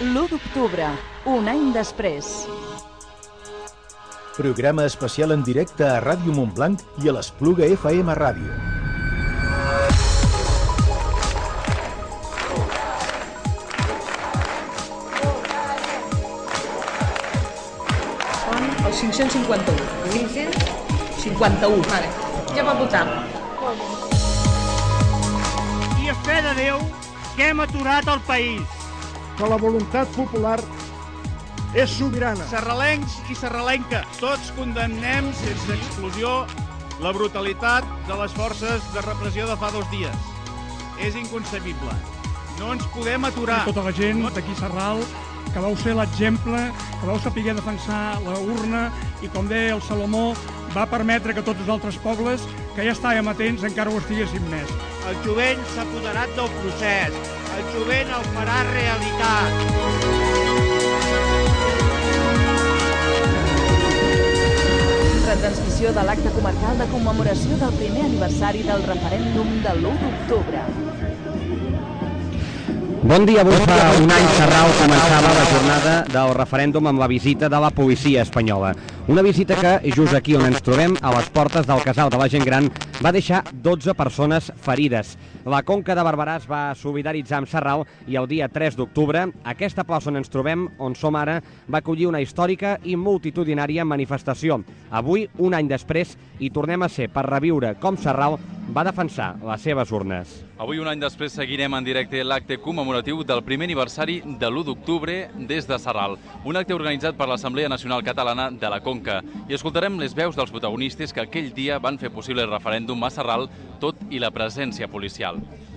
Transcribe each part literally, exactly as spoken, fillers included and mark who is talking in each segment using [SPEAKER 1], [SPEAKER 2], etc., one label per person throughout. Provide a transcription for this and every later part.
[SPEAKER 1] l'u d'octubre, un any després.
[SPEAKER 2] Programa especial en directe a Ràdio Montblanc i a l'Espluga F M Ràdio.
[SPEAKER 3] Són els cinc-cents cinquanta-u. cinc-cents cinquanta-u, vale. Ja va votar.
[SPEAKER 4] I a fe de Déu que hem aturat el país.
[SPEAKER 5] Que la voluntat popular és sobirana.
[SPEAKER 4] Serralencs i serralenca, tots condemnem sense exclusió la brutalitat de les forces de repressió de fa dos dies. És inconcebible. No ens podem aturar.
[SPEAKER 5] Tota la gent d'aquí Sarral, que vau ser l'exemple, que vau saber defensar la urna i, com deia el Salomó, va permetre que tots els altres pobles, que ja estàvem atents, encara ho estiguéssim més.
[SPEAKER 4] El jovent s'ha apoderat del procés. El jovent el farà realitat.
[SPEAKER 1] Retransmissió de l'acte comarcal de commemoració del primer aniversari del referèndum de l'u d'octubre.
[SPEAKER 6] Bon dia, avui fa un any Sarral començava la jornada del referèndum amb la visita de la policia espanyola. Una visita que, just aquí on ens trobem, a les portes del Casal de la Gent Gran, va deixar dotze persones ferides. La Conca de Barberà es va solidaritzar amb Sarral i el dia tres d'octubre, aquesta plaça on ens trobem, on som ara, va acollir una històrica i multitudinària manifestació. Avui, un any després, hi tornem a ser per reviure com Sarral va defensar les seves urnes.
[SPEAKER 7] Avui, un any després, seguirem en directe l'acte commemoratiu del primer aniversari de l'u d'octubre des de Sarral. Un acte organitzat per l'Assemblea Nacional Catalana de la Conca. I escoltarem les veus dels protagonistes que aquell dia van fer possible el referèndum a Sarral, tot i la presència policial.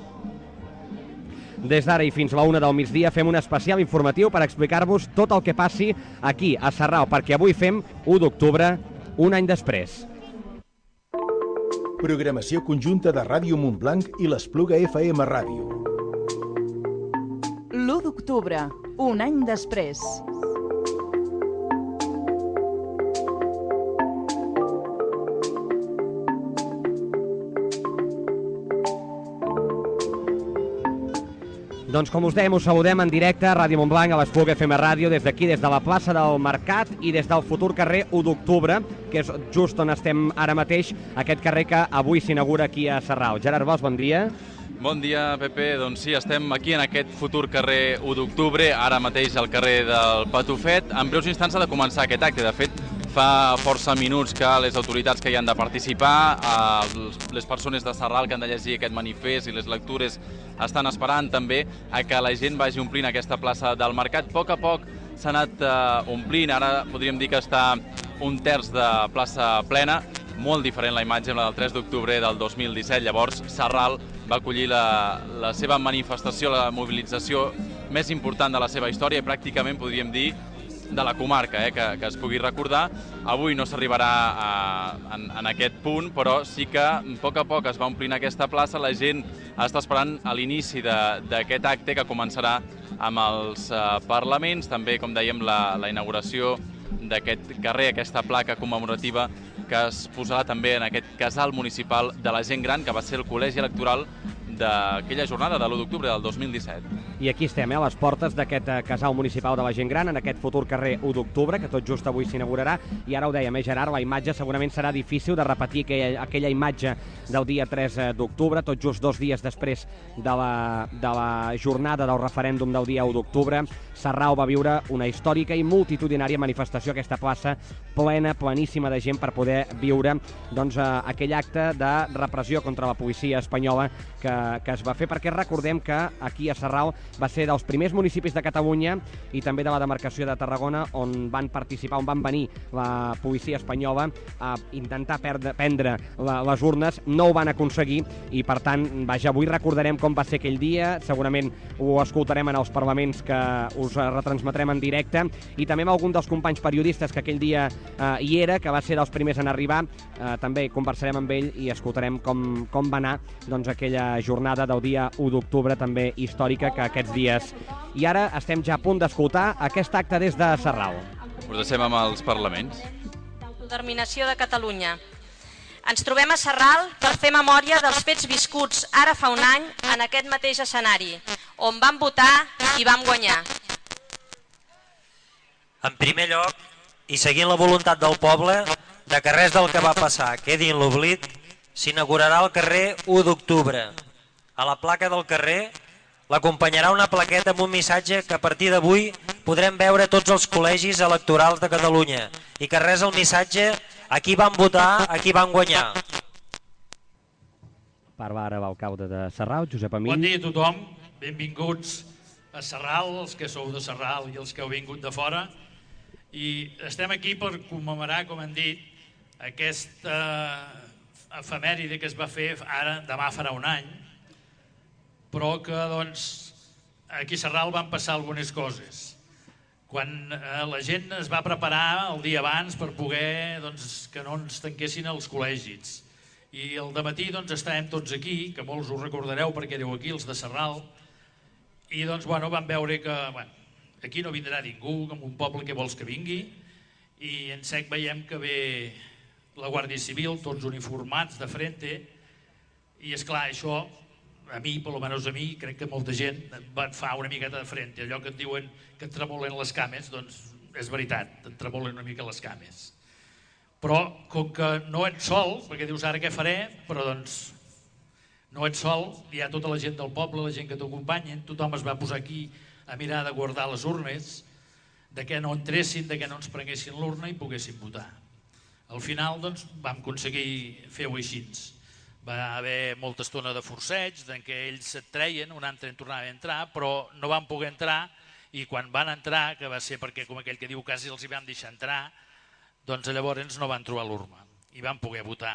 [SPEAKER 6] Des d'ara i fins a la una del migdia fem un especial informatiu per explicar-vos tot el que passi aquí a Sarral, perquè avui fem u d'octubre, un any després.
[SPEAKER 2] Programació conjunta de Ràdio Montblanc i l'Espluga F M Ràdio.
[SPEAKER 1] l'u d'octubre, un any després.
[SPEAKER 6] Doncs com us dèiem, us saludem en directe a Ràdio Montblanc, a l'Espluga F M Ràdio, des d'aquí, des de la plaça del Mercat i des del futur carrer u d'octubre, que és just on estem ara mateix, aquest carrer que avui s'inaugura aquí a Sarral. Gerard Bosch, bon dia.
[SPEAKER 7] Bon dia, Pepe. Doncs sí, estem aquí en aquest futur carrer u d'octubre, ara mateix al carrer del Patufet. En breus instants ha de començar aquest acte. De fet, fa força minuts que les autoritats que hi han de participar, les persones de Sarral que han de llegir aquest manifest i les lectures estan esperant també a que la gent vagi omplint aquesta plaça del Mercat. A poc a poc s'ha anat omplint, ara podríem dir que està un terç de plaça plena, molt diferent la imatge amb la del tres d'octubre del dos mil disset. Llavors, Sarral va acollir la, la seva manifestació, la mobilització més important de la seva història i pràcticament podríem dir de la comarca, eh, que, que es pugui recordar. Avui no s'arribarà en, en aquest punt, però sí que a poc a poc es va omplint aquesta plaça. La gent està esperant a l'inici d'aquest acte que començarà amb els eh, parlaments, també, com dèiem, la, la inauguració d'aquest carrer, aquesta placa commemorativa que es posarà també en aquest casal municipal de la Gent Gran, que va ser el col·legi electoral d'aquella jornada de l'u d'octubre del dos mil disset.
[SPEAKER 6] I aquí estem, eh, a les portes d'aquest casal municipal de la Gent Gran, en aquest futur carrer u d'octubre, que tot just avui s'inaugurarà. I ara ho dèiem, eh, Gerard, la imatge segurament serà difícil de repetir aquella, aquella imatge del dia tres d'octubre, tot just dos dies després de la, de la jornada del referèndum del dia u d'octubre. Sarral va viure una històrica i multitudinària manifestació, aquesta plaça plena, pleníssima de gent per poder viure doncs, eh, aquell acte de repressió contra la policia espanyola que, que es va fer, perquè recordem que aquí a Sarral va ser dels primers municipis de Catalunya i també de la demarcació de Tarragona on van participar, on van venir la policia espanyola a intentar perdre, prendre la, les urnes. No ho van aconseguir i, per tant, vaja, avui recordarem com va ser aquell dia. Segurament ho escoltarem en els parlaments que us retransmetrem en directe i també amb algun dels companys periodistes que aquell dia eh, hi era, que va ser dels primers en arribar. Eh, també conversarem amb ell i escoltarem com, com va anar doncs, aquella jornada del dia u d'octubre, també històrica, que aquests dies. I ara estem ja a punt d'escoltar aquest acte des de Sarral.
[SPEAKER 7] Us deixem amb els parlaments.
[SPEAKER 8] L'autodeterminació de Catalunya. Ens trobem a Sarral per fer memòria dels fets viscuts ara fa un any en aquest mateix escenari, on vam votar i vam guanyar.
[SPEAKER 9] En primer lloc, i seguint la voluntat del poble, de que res del que va passar quedi en l'oblit, s'inaugurarà el carrer u d'octubre. A la placa del carrer l'acompanyarà una plaqueta amb un missatge que a partir d'avui podrem veure tots els col·legis electorals de Catalunya i que res el missatge a qui van votar, a qui van guanyar.
[SPEAKER 6] Parla ara l'alcalde de Sarral, Josep Amill.
[SPEAKER 10] Bon dia a tothom, benvinguts a Sarral, els que sou de Sarral i els que heu vingut de fora. I estem aquí per commemorar, com han dit, aquesta efemèride que es va fer ara, demà farà un any, però que doncs, aquí a Sarral van passar algunes coses. Quan eh, la gent es va preparar el dia abans per poder doncs, que no ens tanquessin els col·legis. I el dematí doncs, estàvem tots aquí, que molts us recordareu perquè éreu aquí, els de Sarral, i doncs, bueno, vam veure que bueno, aquí no vindrà ningú, com un poble que vols que vingui, i en sec veiem que ve la Guàrdia Civil, tots uniformats de frente, i és clar, això a mi, per almenys a mi, crec que molta gent fa una miqueta de frente. Allò que et diuen que et tremolen les cames, doncs és veritat, et tremolen una mica les cames. Però com que no ets sol, perquè dius ara què faré, però doncs no ets sol, hi ha tota la gent del poble, la gent que t'acompanyen, tothom es va posar aquí a mirar de guardar les urnes, de que no entressin, de que no ens prenguessin l'urna i poguessin votar. Al final doncs vam aconseguir fer-ho així. Va haver molta estona de forceig, en què ells et treien, un altre en tornava a entrar, però no van poder entrar i quan van entrar, que va ser perquè com aquell que diu quasi els hi van deixar entrar, doncs llavors no van trobar l'urna i van poder votar.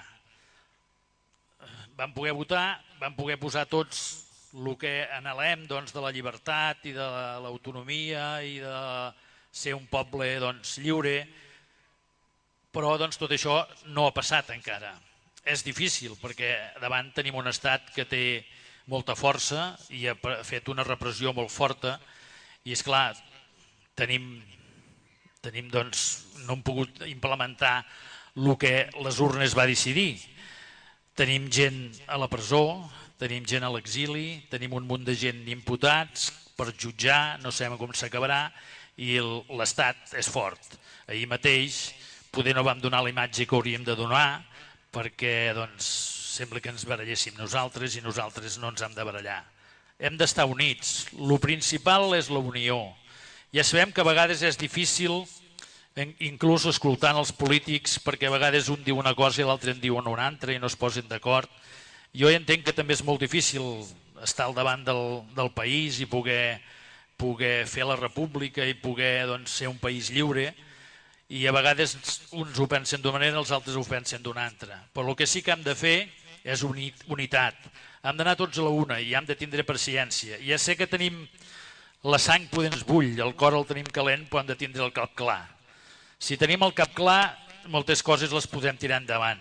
[SPEAKER 10] Van poder votar, van poder posar tots el que anhelem doncs, de la llibertat i de l'autonomia i de ser un poble doncs, lliure, però doncs, tot això no ha passat encara. És difícil perquè davant tenim un estat que té molta força i ha fet una repressió molt forta i és clar, tenim, tenim doncs, no hem pogut implementar el que les urnes va decidir. Tenim gent a la presó, tenim gent a l'exili, tenim un munt de gent imputats per jutjar, no sabem com s'acabarà i l'estat és fort. Ahir mateix poder no vam donar la imatge que hauríem de donar perquè doncs, sembla que ens baralléssim nosaltres i nosaltres no ens hem de barallar. Hem d'estar units. El principal és la unió. Ja sabem que a vegades és difícil, inclús escoltant els polítics, perquè a vegades un diu una cosa i l'altre en diuen una altra i no es posen d'acord. Jo entenc que també és molt difícil estar al davant del, del país i poder, poder fer la república i poder doncs, ser un país lliure, i a vegades uns ho pensen d'una manera, els altres ho pensen d'una altra. Però el que sí que hem de fer és unitat. Hem d'anar tots a la una i hem de tindre paciència. Ja sé que tenim la sang poder ens bull, el cor el tenim calent, però hem de tindre el cap clar. Si tenim el cap clar, moltes coses les podem tirar endavant.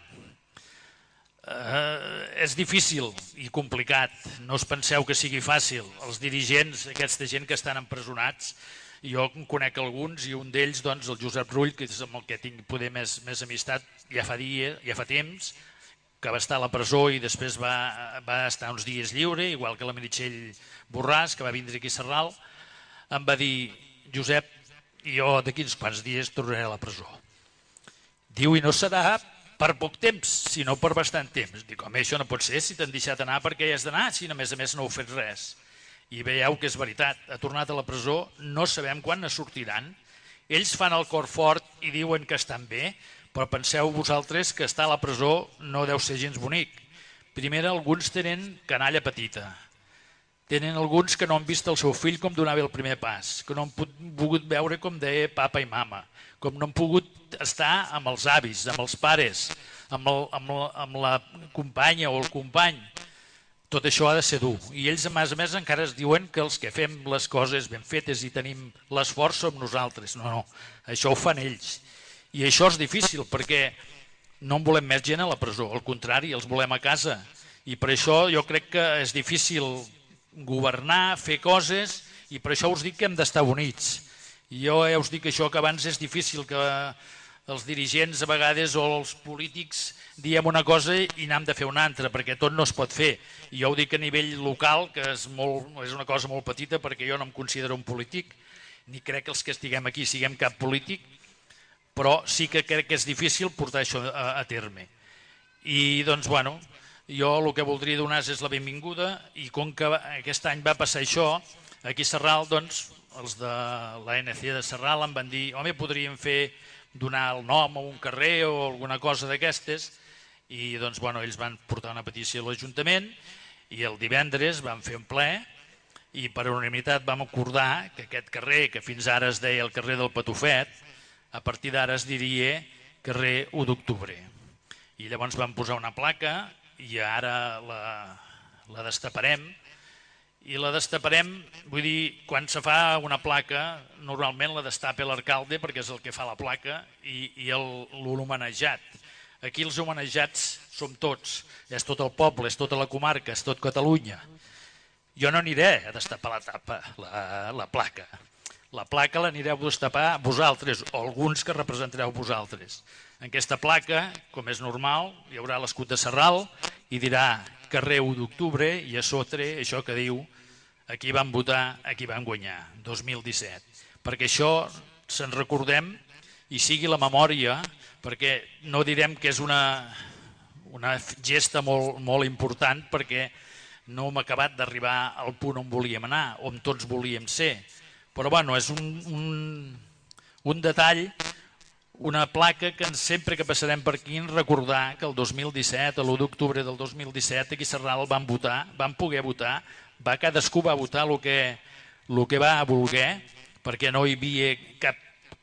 [SPEAKER 10] Uh, és difícil i complicat, no us penseu que sigui fàcil. Els dirigents, aquesta gent que estan empresonats, jo en conec alguns i un d'ells, doncs, el Josep Rull, que és amb el que tinc poder més, més amistat, ja fa, dia, ja fa temps, que va estar a la presó i després va, va estar uns dies lliure, igual que la Meritxell Borràs, que va vindre aquí a Sarral, em va dir, Josep, jo d'aquí uns quants dies tornaré a la presó. Diu, i no serà per poc temps, sinó per bastant temps. Dic, home, això no pot ser, si t'han deixat anar perquè hi has d'anar, si a més a més no heu fet res. I veieu que és veritat, ha tornat a la presó, no sabem quan ne sortiran. Ells fan el cor fort i diuen que estan bé, però penseu vosaltres que estar a la presó no deu ser gens bonic. Primer, alguns tenen canalla petita. Tenen alguns que no han vist el seu fill com donava el primer pas, que no han pogut veure com deia papa i mama, com no han pogut estar amb els avis, amb els pares, amb, el, amb, la, amb la companya o el company. Tot això ha de ser dur. I ells, a més a més, encara es diuen que els que fem les coses ben fetes i tenim l'esforç som nosaltres. No, no, això ho fan ells. I això és difícil perquè no en volem més gent a la presó, al contrari, els volem a casa. I per això jo crec que és difícil governar, fer coses, i per això us dic que hem d'estar units. I jo ja us dic això, que abans és difícil que els dirigents a vegades o els polítics diem una cosa i n'hem de fer una altra, perquè tot no es pot fer. I jo ho dic a nivell local, que és, molt, és una cosa molt petita, perquè jo no em considero un polític, ni crec que els que estiguem aquí siguem cap polític, però sí que crec que és difícil portar això a, a terme. I doncs, bueno, jo el que voldria donar és la benvinguda, i com que aquest any va passar això, aquí a Sarral, doncs, els de l'A N C de Sarral em van dir, home, podríem fer donar el nom a un carrer o alguna cosa d'aquestes, i doncs, bueno, ells van portar una petició a l'Ajuntament, i el divendres vam fer un ple, i per unanimitat vam acordar que aquest carrer, que fins ara es deia el carrer del Patufet, a partir d'ara es diria carrer u d'octubre. I llavors vam posar una placa i ara la, la destaparem. I la destaparem, vull dir, quan se fa una placa, normalment la destapa l'alcalde perquè és el que fa la placa i, i l'homenatjat. Aquí els homenatjats som tots, és tot el poble, és tota la comarca, és tot Catalunya. Jo no aniré a destapar la tapa, la, la placa. La placa l'anireu a destapar vosaltres, o alguns que representareu vosaltres. En aquesta placa, com és normal, hi haurà l'escut de Sarral i dirà carrer u d'octubre i a sotre això que diu aquí vam votar, aquí vam guanyar, dos mil disset. Perquè això se'n recordem i sigui la memòria, perquè no direm que és una, una gesta molt, molt important perquè no hem acabat d'arribar al punt on volíem anar, on tots volíem ser. Però bueno, és un, un, un detall, una placa que sempre que passarem per aquí recordar que el dos mil disset, l'u d'octubre del dos mil disset, aquí a Sarral van votar, van poder votar, va, cadascú va votar el que, el que va voler, perquè no hi havia cap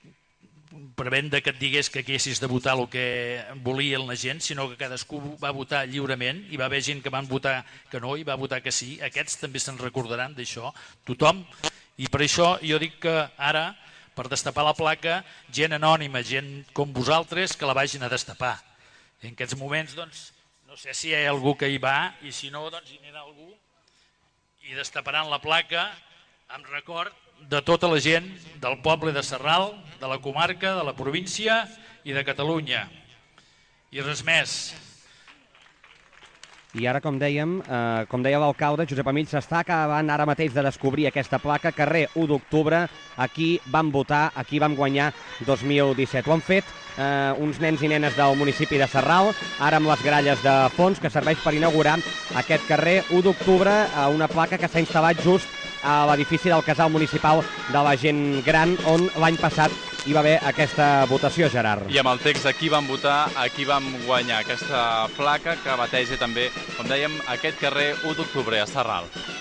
[SPEAKER 10] prevenda que et digués que haguessis de votar el que volia la gent, sinó que cadascú va votar lliurement, i va haver gent que van votar que no i va votar que sí. Aquests també se'n recordaran d'això, tothom. I per això jo dic que ara, per destapar la placa, gent anònima, gent com vosaltres, que la vagin a destapar. En aquests moments, doncs, no sé si hi ha algú que hi va, i si no, doncs hi anirà algú, i destaparan la placa amb record de tota la gent del poble de Sarral, de la comarca, de la província i de Catalunya. I res més.
[SPEAKER 6] I ara, com dèiem, eh, com deia l'alcalde, Josep Amill, s'està acabant ara mateix de descobrir aquesta placa, carrer u d'octubre, aquí vam votar, aquí vam guanyar dos mil disset. Ho han fet eh, uns nens i nenes del municipi de Sarral, ara amb les gralles de fons, que serveix per inaugurar aquest carrer u d'octubre, eh, una placa que s'ha instal·lat just a l'edifici del casal municipal de la gent gran, on l'any passat hi va haver aquesta votació, Gerard.
[SPEAKER 7] I amb el text aquí vam votar, aquí vam guanyar, aquesta placa que bateja també, com dèiem, aquest carrer u d'octubre a Sarral.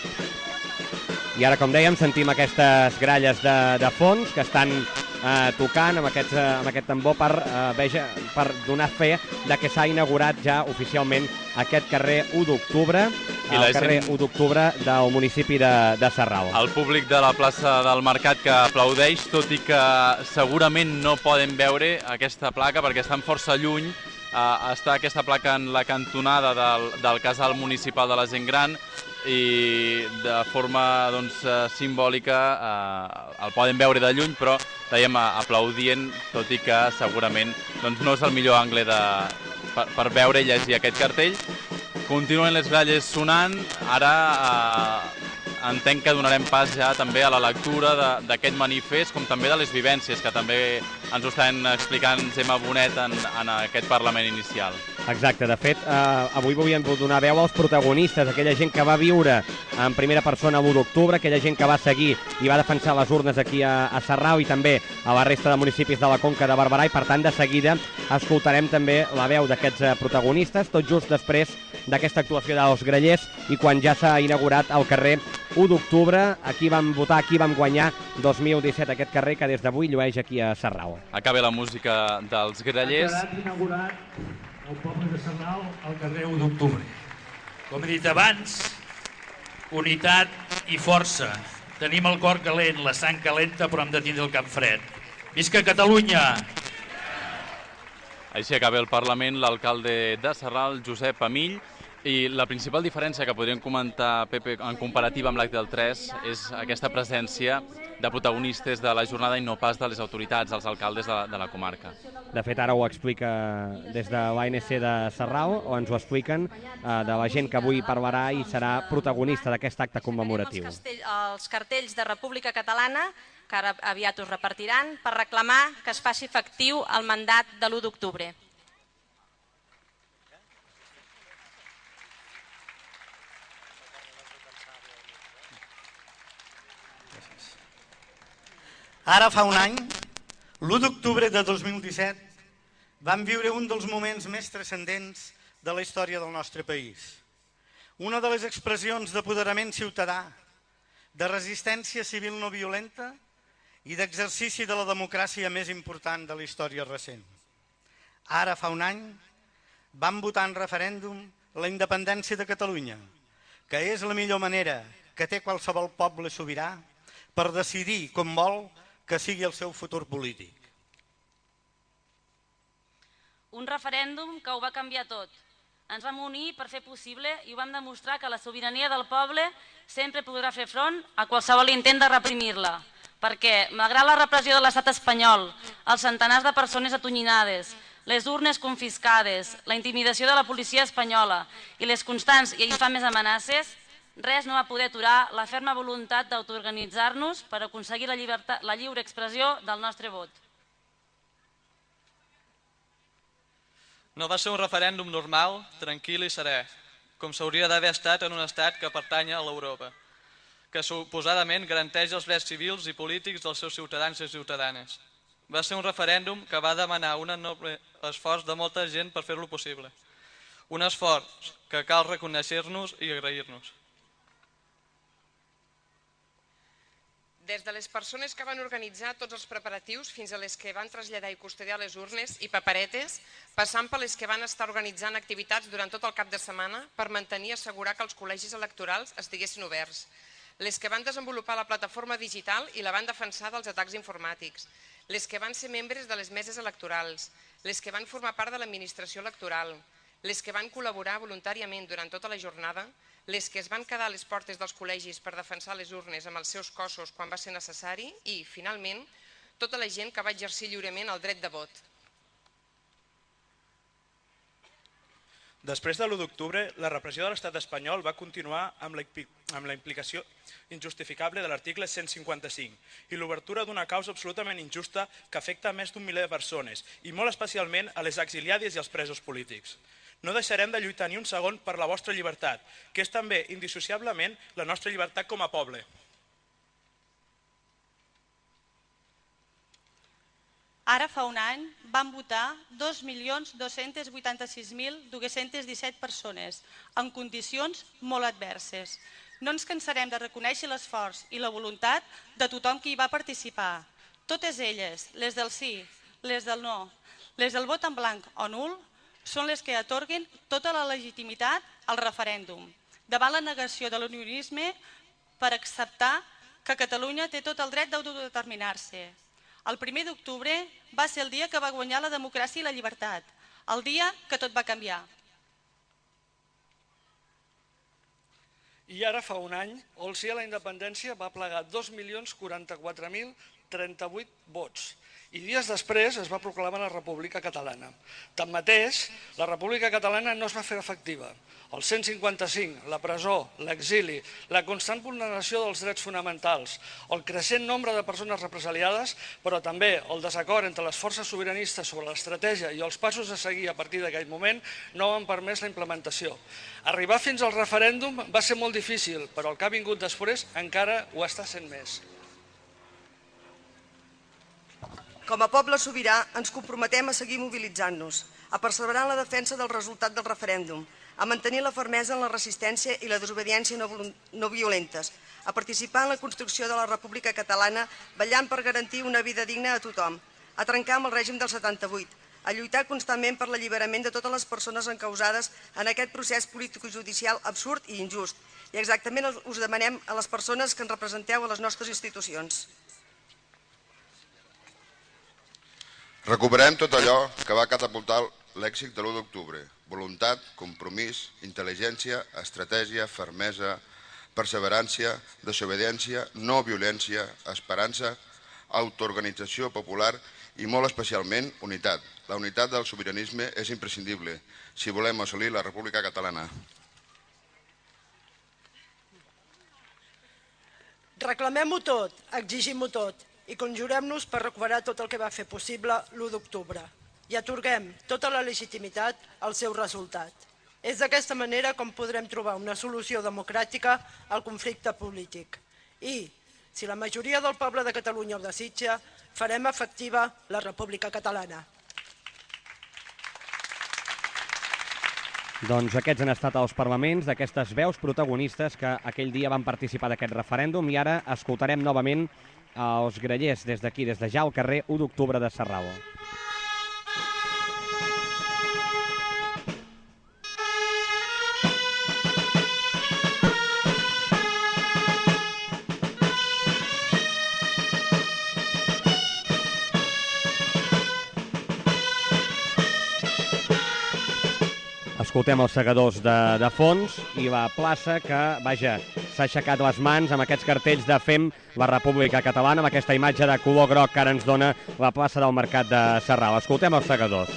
[SPEAKER 6] I ara, com dèiem, sentim aquestes gralles de, de fons que estan eh, tocant amb, aquests, eh, amb aquest tambor per, eh, veja, per donar fe de que s'ha inaugurat ja oficialment aquest carrer u d'octubre, el carrer u d'octubre del municipi de, de Sarral.
[SPEAKER 7] El públic de la plaça del Mercat que aplaudeix, tot i que segurament no poden veure aquesta placa perquè estan força lluny. Uh, està aquesta placa en la cantonada del, del casal municipal de la gent gran i de forma doncs, simbòlica uh, el poden veure de lluny, però dèiem aplaudient, tot i que segurament doncs, no és el millor angle de, per, per veure i llegir aquest cartell. Continuen les gralles sonant, ara eh, entenc que donarem pas ja també a la lectura d'aquest manifest, com també de les vivències, que també ens ho estan explicant Gemma Bonet en, en aquest Parlament inicial.
[SPEAKER 6] Exacte, de fet, eh, avui volíem donar veu als protagonistes, aquella gent que va viure en primera persona l'u d'octubre, aquella gent que va seguir i va defensar les urnes aquí a, a Sarral i també a la resta de municipis de la Conca de Barberà, i per tant de seguida escoltarem també la veu d'aquests protagonistes, tot just després d'aquesta actuació dels grallers i quan ja s'ha inaugurat el carrer u d'octubre. Aquí vam votar, aquí vam guanyar dos mil disset, aquest carrer que des d'avui llueix aquí a Sarral.
[SPEAKER 7] Acaba la música dels grallers.
[SPEAKER 10] Ha quedat inaugurat el poble de Sarral al carrer u d'octubre. Com he dit abans, unitat i força. Tenim el cor calent, la sang calenta, però hem de tindre el cap fred. Visca Catalunya!
[SPEAKER 7] Així acaba el Parlament, l'alcalde de Sarral, Josep Amill. I la principal diferència que podríem comentar, Pepe, en comparativa amb l'acte del tres, és aquesta presència de protagonistes de la jornada i no pas de les autoritats, els alcaldes de la, de la comarca.
[SPEAKER 6] De fet, ara ho explica des de l'A N C de Sarral, o ens ho expliquen, eh, de la gent que avui parlarà i serà protagonista d'aquest acte commemoratiu.
[SPEAKER 8] Els, castell, els cartells de República Catalana, que ara aviat us repartiran, per reclamar que es faci efectiu el mandat de l'u d'octubre.
[SPEAKER 11] Ara fa un any, l'u d'octubre de dos mil disset, vam viure un dels moments més transcendents de la història del nostre país. Una de les expressions d'apoderament ciutadà, de resistència civil no violenta i d'exercici de la democràcia més important de la història recent. Ara fa un any, vam votar en referèndum la independència de Catalunya, que és la millor manera que té qualsevol poble sobirà per decidir com vol que sigui el seu futur polític.
[SPEAKER 12] Un referèndum que ho va canviar tot. Ens vam unir per fer possible i ho vam demostrar que la sobirania del poble sempre podrà fer front a qualsevol intent de reprimir-la. Perquè, malgrat la repressió de l'estat espanyol, els centenars de persones atonyinades, les urnes confiscades, la intimidació de la policia espanyola i les constants i infames amenaces, res no va poder aturar la ferma voluntat d'autoorganitzar-nos per aconseguir la, llibertat, la lliure expressió del nostre vot.
[SPEAKER 13] No va ser un referèndum normal, tranquil i serè, com s'hauria d'haver estat en un estat que pertany a l'Europa, que suposadament garanteix els drets civils i polítics dels seus ciutadans i ciutadanes. Va ser un referèndum que va demanar un enorme esforç de molta gent per fer-lo possible. Un esforç que cal reconèixer-nos i agrair-nos.
[SPEAKER 14] Des de les persones que van organitzar tots els preparatius fins a les que van traslladar i custodiar les urnes i paperetes, passant per les que van estar organitzant activitats durant tot el cap de setmana per mantenir i assegurar que els col·legis electorals estiguessin oberts, les que van desenvolupar la plataforma digital i la van defensar dels atacs informàtics, les que van ser membres de les meses electorals, les que van formar part de l'administració electoral, les que van col·laborar voluntàriament durant tota la jornada, les que es van quedar a les portes dels col·legis per defensar les urnes amb els seus cossos quan va ser necessari i, finalment, tota la gent que va exercir lliurement el dret de vot.
[SPEAKER 15] Després de l'u d'octubre, la repressió de l'estat espanyol va continuar amb la implicació injustificable de l'article cent cinquanta-cinc i l'obertura d'una causa absolutament injusta que afecta a més d'un miler de persones i molt especialment a les exiliades i als presos polítics. No deixarem de lluitar ni un segon per la vostra llibertat, que és també indissociablement la nostra llibertat com a poble.
[SPEAKER 16] Ara fa un any van votar dos milions dos-cents vuitanta-sis mil dos-cents disset persones en condicions molt adverses. No ens cansarem de reconèixer l'esforç i la voluntat de tothom que hi va participar. Totes elles, les del sí, les del no, les del vot en blanc o nul, són les que atorguen tota la legitimitat al referèndum, davant la negació de l'unionisme per acceptar que Catalunya té tot el dret d'autodeterminar-se. El primer d'octubre va ser el dia que va guanyar la democràcia i la llibertat, el dia que tot va canviar.
[SPEAKER 17] I ara fa un any, el sí a la independència va plegar dos milions quaranta-quatre mil trenta-vuit vots i dies després es va proclamar la República Catalana. Tanmateix, la República Catalana no es va fer efectiva. El cent cinquanta-cinc, la presó, l'exili, la constant vulneració dels drets fonamentals, el creixent nombre de persones represaliades, però també el desacord entre les forces sobiranistes sobre l'estratègia i els passos a seguir a partir d'aquell moment no han permès la implementació. Arribar fins al referèndum va ser molt difícil, però el que ha vingut després encara ho està sent més.
[SPEAKER 18] Com a poble sobirà ens comprometem a seguir mobilitzant-nos, a perseverar en la defensa del resultat del referèndum, a mantenir la fermesa en la resistència i la desobediència no violentes, a participar en la construcció de la República Catalana vetllant per garantir una vida digna a tothom, a trencar amb el règim del setanta-vuit, a lluitar constantment per l'alliberament de totes les persones encausades en aquest procés polític-judicial absurd i injust. I exactament us demanem a les persones que ens representeu a les nostres institucions.
[SPEAKER 19] Recuperem tot allò que va catapultar l'èxit de l'u d'octubre. Voluntat, compromís, intel·ligència, estratègia, fermesa, perseverància, desobediència, no violència, esperança, autoorganització popular i molt especialment unitat. La unitat del sobiranisme és imprescindible si volem assolir la República Catalana.
[SPEAKER 20] Reclamem-ho tot, exigim-ho tot i conjurem-nos per recuperar tot el que va fer possible l'u d'octubre i atorguem tota la legitimitat al seu resultat. És d'aquesta manera com podrem trobar una solució democràtica al conflicte polític. I, si la majoria del poble de Catalunya ho desitja, farem efectiva la República Catalana.
[SPEAKER 6] Doncs aquests han estat els parlaments d'aquestes veus protagonistes que aquell dia van participar d'aquest referèndum i ara escoltarem novament els grallers des d'aquí, des de ja al carrer u d'octubre de Sarral. Escoltem els segadors de, de fons i la plaça que, vaja, s'ha aixecat les mans amb aquests cartells de Fem la República Catalana, amb aquesta imatge de color groc que ara ens dona la plaça del Mercat de Sarral. Escoltem els segadors.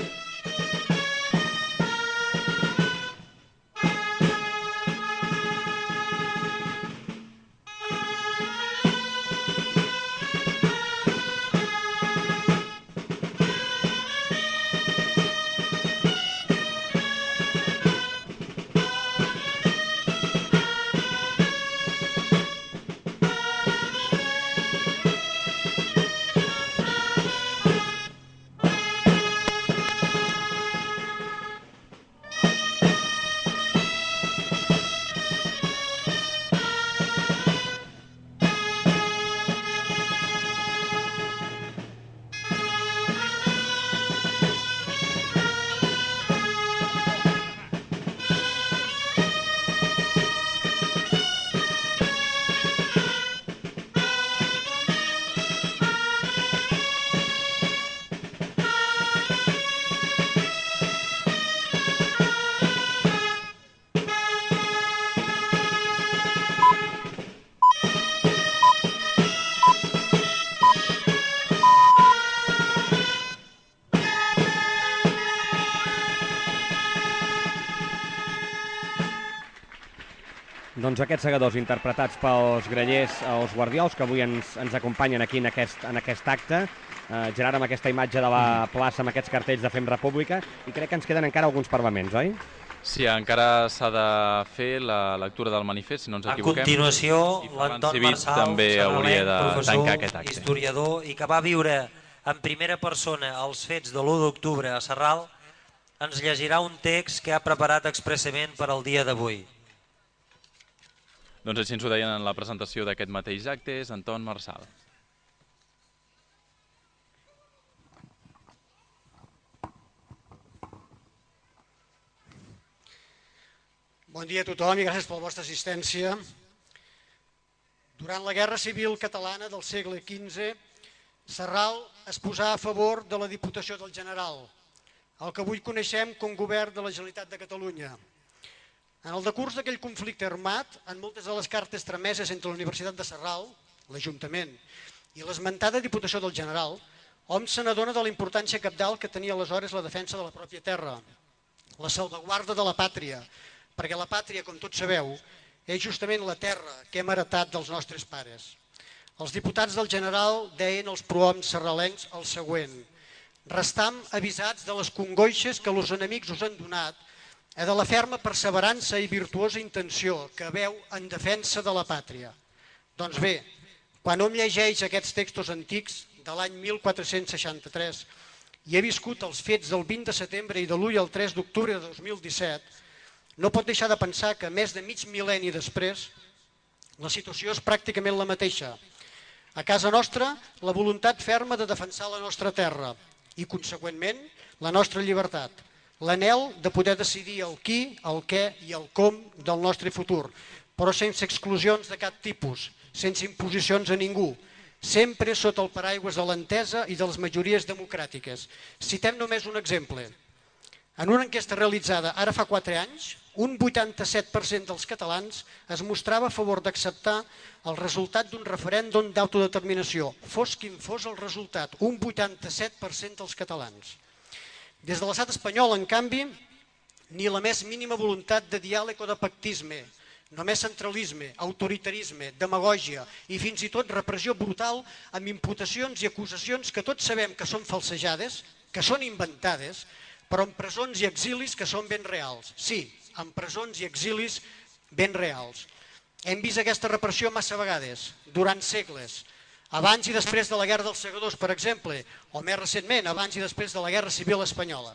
[SPEAKER 6] Doncs aquests segadors interpretats pels grallers, els guardiols, que avui ens, ens acompanyen aquí en aquest, en aquest acte. Eh, Gerard, amb aquesta imatge de la plaça, amb aquests cartells de Fem República, i crec que ens queden encara alguns parlaments, oi?
[SPEAKER 7] Sí, encara s'ha de fer la lectura del manifest, si no ens equivoquem.
[SPEAKER 9] A continuació, l'Anton Marçal,
[SPEAKER 7] també hauria de tancar aquest acte.
[SPEAKER 9] Historiador, i que va viure en primera persona els fets de l'u d'octubre a Sarral, ens llegirà un text que ha preparat expressament per al dia d'avui.
[SPEAKER 7] Doncs així ens ho deien en la presentació d'aquest mateix acte, és Anton Marçal.
[SPEAKER 21] Bon dia a tothom i gràcies per la vostra assistència. Durant la Guerra Civil Catalana del segle quinze, Sarral es posà a favor de la Diputació del General, el que avui coneixem com Govern de la Generalitat de Catalunya. En el decurs d'aquell conflicte armat, en moltes de les cartes trameses entre la Universitat de Sarral, l'Ajuntament, i l'esmentada Diputació del General, hom se n'adona de la importància cabdal que tenia aleshores la defensa de la pròpia terra, la salvaguarda de la pàtria, perquè la pàtria, com tots sabeu, és justament la terra que hem heretat dels nostres pares. Els diputats del General deien als prohoms sarralencs el següent: restam avisats de les congoixes que els enemics us han donat i de la ferma perseverança i virtuosa intenció que veu en defensa de la pàtria. Doncs bé, quan hom llegeix aquests textos antics de l'any mil quatre-cents seixanta-tres i he viscut els fets del vint de setembre i de l'u i el tres d'octubre de dos mil disset, no pot deixar de pensar que més de mig mil·lenni després la situació és pràcticament la mateixa. A casa nostra, la voluntat ferma de defensar la nostra terra i, conseqüentment, la nostra llibertat. L'anhel de poder decidir el qui, el què i el com del nostre futur, però sense exclusions de cap tipus, sense imposicions a ningú, sempre sota el paraigües de l'entesa i de les majories democràtiques. Citem només un exemple. En una enquesta realitzada ara fa quatre anys, un vuitanta-set per cent dels catalans es mostrava a favor d'acceptar el resultat d'un referèndum d'autodeterminació, fos quin fos el resultat, un vuitanta-set per cent dels catalans. Des de l'estat espanyol, en canvi, ni la més mínima voluntat de diàleg o de pactisme, només centralisme, autoritarisme, demagògia i fins i tot repressió brutal amb imputacions i acusacions que tots sabem que són falsejades, que són inventades, però en presons i exilis que són ben reals. Sí, en presons i exilis ben reals. Hem vist aquesta repressió massa vegades, durant segles, abans i després de la Guerra dels Segadors, per exemple, o més recentment, abans i després de la Guerra Civil Espanyola.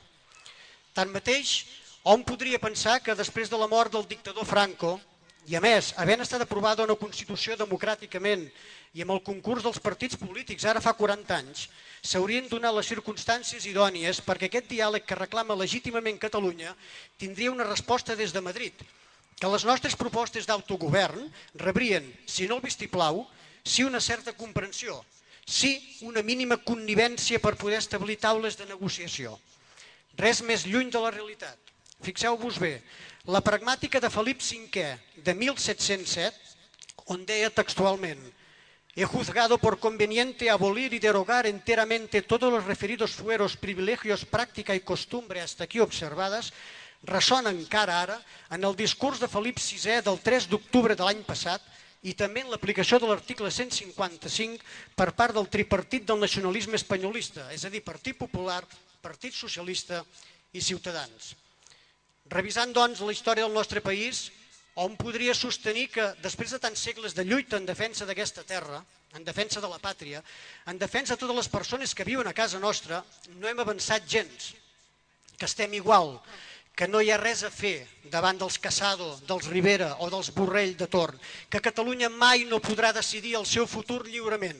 [SPEAKER 21] Tanmateix, hom podria pensar que després de la mort del dictador Franco, i a més, havent estat aprovada una Constitució democràticament i amb el concurs dels partits polítics ara fa quaranta anys, s'haurien donat les circumstàncies idònies perquè aquest diàleg que reclama legítimament Catalunya tindria una resposta des de Madrid, que les nostres propostes d'autogovern rebrien, si no el vistiplau, sí una certa comprensió, sí una mínima connivència per poder establir taules de negociació. Res més lluny de la realitat. Fixeu-vos bé, la pragmàtica de Felip cinquè de mil set-cents set, on deia textualment: he juzgado por conveniente abolir y derogar enteramente todos los referidos fueros, privilegios, práctica y costumbre hasta aquí observadas, ressona encara ara en el discurs de Felip sisè del tres d'octubre de l'any passat i també en l'aplicació de l'article cent cinquanta-cinc per part del tripartit del nacionalisme espanyolista, és a dir, Partit Popular, Partit Socialista i Ciutadans. Revisant, doncs, la història del nostre país, hom podria sostenir que després de tants segles de lluita en defensa d'aquesta terra, en defensa de la pàtria, en defensa de totes les persones que viuen a casa nostra, no hem avançat gens, que estem igual, que no hi ha res a fer davant dels Casado, dels Rivera o dels Borrell de torn, que Catalunya mai no podrà decidir el seu futur lliurement.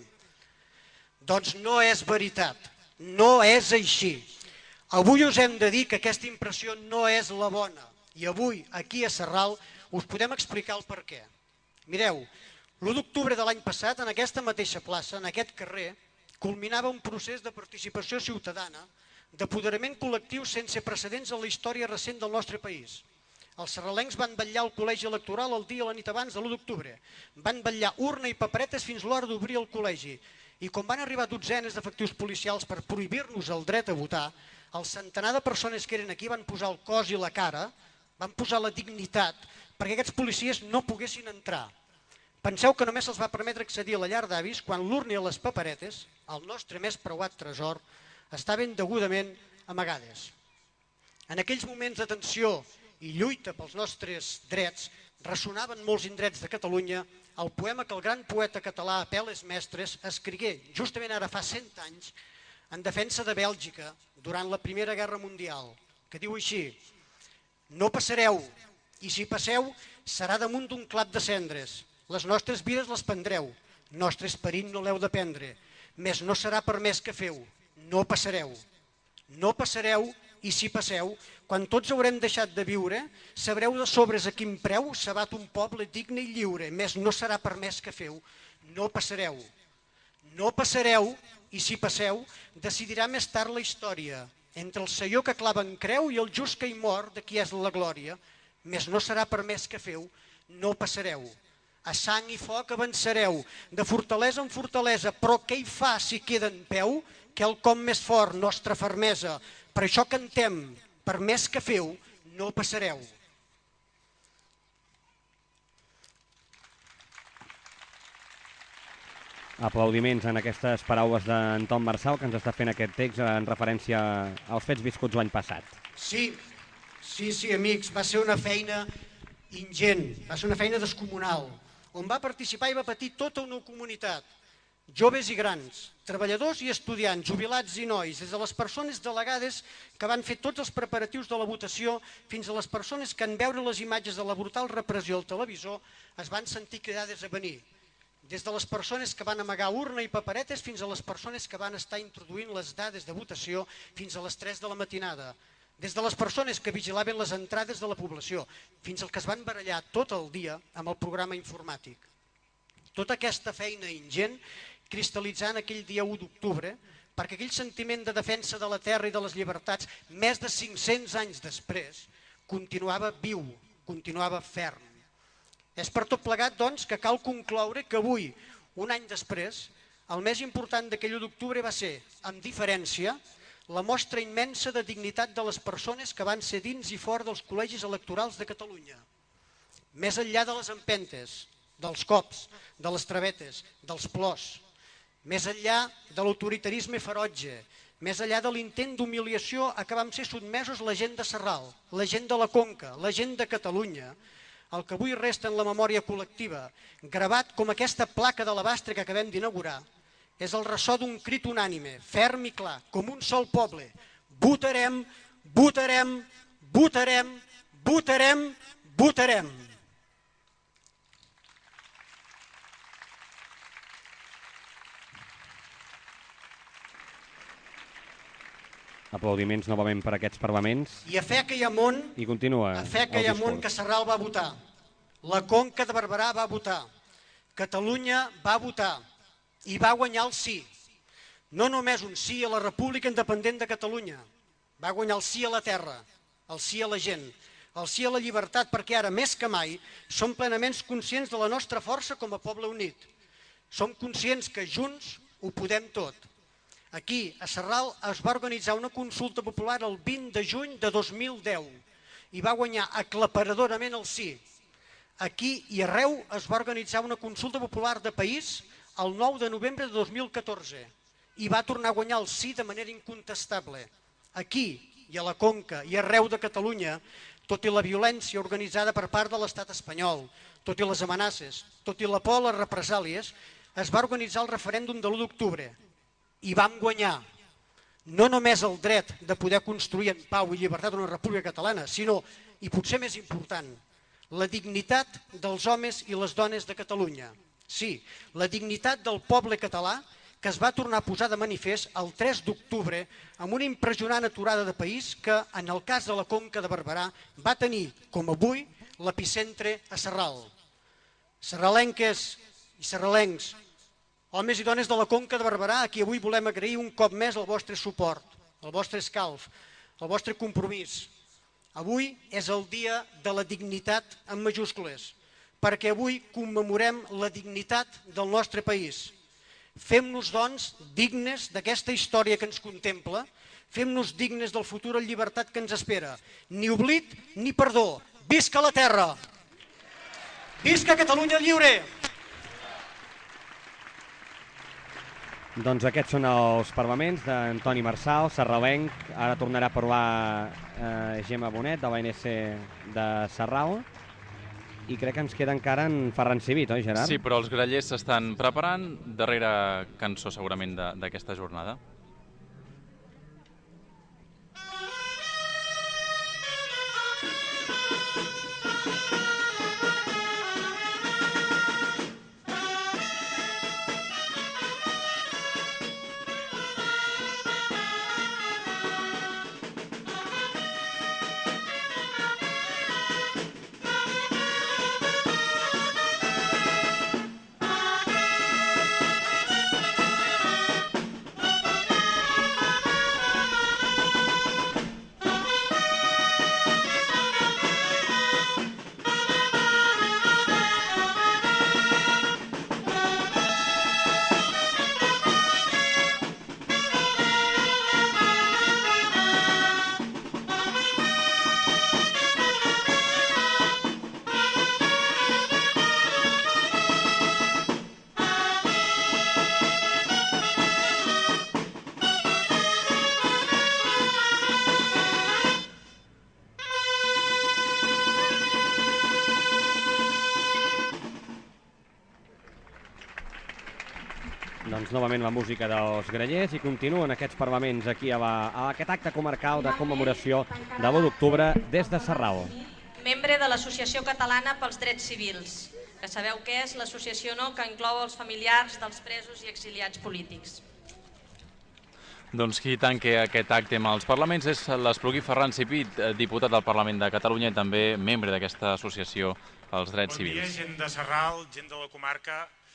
[SPEAKER 21] Doncs no és veritat, no és així. Avui us hem de dir que aquesta impressió no és la bona i avui, aquí a Sarral, us podem explicar el per què. Mireu, l'u d'octubre de l'any passat, en aquesta mateixa plaça, en aquest carrer, culminava un procés de participació ciutadana, d'apoderament col·lectiu sense precedents en la història recent del nostre país. Els sarralencs van vetllar al col·legi electoral el dia i la nit abans de l'u d'octubre. Van vetllar urna i paperetes fins l'hora d'obrir el col·legi. I quan van arribar dotzenes d'efectius policials per prohibir-nos el dret a votar, el centenar de persones que eren aquí van posar el cos i la cara, van posar la dignitat perquè aquests policies no poguessin entrar. Penseu que només se'ls va permetre accedir a la llar d'avis quan l'urna i les paperetes, el nostre més preuat tresor, estaven degudament amagades. En aquells moments de tensió i lluita pels nostres drets, ressonaven molts indrets de Catalunya el poema que el gran poeta català Apel·les Mestres escrigué justament ara fa cent anys en defensa de Bèlgica durant la Primera Guerra Mundial, que diu així: no passareu, i si passeu serà damunt d'un clap de cendres. Les nostres vides les prendreu, nostre esperit no l'heu de prendre, més no serà permès que feu, no passareu. No passareu, i si passeu, quan tots haurem deixat de viure, sabreu de sobres a quin preu s'abat un poble digne i lliure, més no serà permès que feu, no passareu. No passareu, i si passeu, decidirà més tard la història, entre el senyor que clava en creu i el just que hi mor de qui és la glòria, més no serà permès que feu, no passareu. A sang i foc avançareu, de fortalesa en fortalesa, però què hi fa si queda en peu? Quelcom més fort, nostra fermesa. Per això cantem, per més que feu, no passareu.
[SPEAKER 6] Aplaudiments en aquestes paraules d'Anton Marçal, que ens està fent aquest text en referència als fets viscuts l'any passat.
[SPEAKER 21] Sí, sí, sí, amics, va ser una feina ingent, va ser una feina descomunal, on va participar i va patir tota una comunitat, joves i grans, treballadors i estudiants, jubilats i nois, des de les persones delegades que van fer tots els preparatius de la votació fins a les persones que en veure les imatges de la brutal repressió al televisor es van sentir cridades a venir. Des de les persones que van amagar urna i paperetes fins a les persones que van estar introduint les dades de votació fins a les tres de la matinada. Des de les persones que vigilaven les entrades de la població fins al que es van barallar tot el dia amb el programa informàtic. Tota aquesta feina ingent, cristal·litzant aquell dia u d'octubre, perquè aquell sentiment de defensa de la terra i de les llibertats, més de cinc-cents anys després, continuava viu, continuava ferm. És per tot plegat, doncs, que cal concloure que avui, un any després, el més important d'aquell u d'octubre va ser, amb diferència, la mostra immensa de dignitat de les persones que van ser dins i fora dels col·legis electorals de Catalunya. Més enllà de les empentes, dels cops, de les travetes, dels plors, més enllà de l'autoritarisme ferotge, més enllà de l'intent d'humiliació a què vam ser sotmesos la gent de Sarral, la gent de la Conca, la gent de Catalunya, el que avui resta en la memòria col·lectiva, gravat com aquesta placa d'alabastre que acabem d'inaugurar, és el ressò d'un crit unànime, ferm i clar, com un sol poble. Votarem, votarem, votarem, votarem, votarem.
[SPEAKER 6] Aplaudiments novament per aquests parlaments.
[SPEAKER 21] I a fe que hi ha món,
[SPEAKER 6] I continua
[SPEAKER 21] a fe que hi ha món que Sarral va votar, la Conca de Barberà va votar, Catalunya va votar, i va guanyar el sí. No només un sí a la República Independent de Catalunya, va guanyar el sí a la terra, el sí a la gent, el sí a la llibertat, perquè ara, més que mai, som plenament conscients de la nostra força com a poble unit. Som conscients que junts ho podem tot. Aquí, a Sarral, es va organitzar una consulta popular el vint de juny de dos mil deu i va guanyar aclaparadorament el sí. Aquí i arreu es va organitzar una consulta popular de país el nou de novembre de dos mil catorze i va tornar a guanyar el sí de manera incontestable. Aquí i a la Conca i arreu de Catalunya, tot i la violència organitzada per part de l'estat espanyol, tot i les amenaces, tot i la por a les represàlies, es va organitzar el referèndum de l'u d'octubre i vam guanyar no només el dret de poder construir en pau i llibertat una república catalana, sinó, i potser més important, la dignitat dels homes i les dones de Catalunya. Sí, la dignitat del poble català que es va tornar a posar de manifest el tres d'octubre amb una impressionant aturada de país que, en el cas de la Conca de Barberà, va tenir, com avui, l'epicentre a Sarral. Sarralenques i sarralencs, homes i dones de la Conca de Barberà, a qui avui volem agrair un cop més el vostre suport, el vostre escalf, el vostre compromís. Avui és el dia de la dignitat en majúscules, perquè avui commemorem la dignitat del nostre país. Fem-nos, doncs, dignes d'aquesta història que ens contempla, fem-nos dignes del futur en llibertat que ens espera. Ni oblit ni perdó. Visca la terra! Visca Catalunya lliure!
[SPEAKER 6] Doncs aquests són els parlaments d'Antoni Marçal, sarralenc. Ara tornarà a parlar eh, Gemma Bonet, de l'A N C de Sarral. I crec que ens queda encara en Ferran Civit, oi, Gerard?
[SPEAKER 7] Sí, però els grallers s'estan preparant. Darrera cançó, segurament, d'aquesta jornada.
[SPEAKER 6] Doncs novament la música dels grallers i continuen aquests parlaments aquí a, la, a aquest acte comarcal de commemoració de l'u d'octubre des de Sarral.
[SPEAKER 8] Membre de l'Associació Catalana pels Drets Civils, que sabeu què és l'associació no que inclou els familiars dels presos i exiliats polítics.
[SPEAKER 7] Doncs qui tanca aquest acte amb els parlaments és l'Esplugui Ferran Civit, diputat del Parlament de Catalunya i també membre d'aquesta associació pels Drets Civils.
[SPEAKER 3] Bon dia, gent de Sarral, gent de la comarca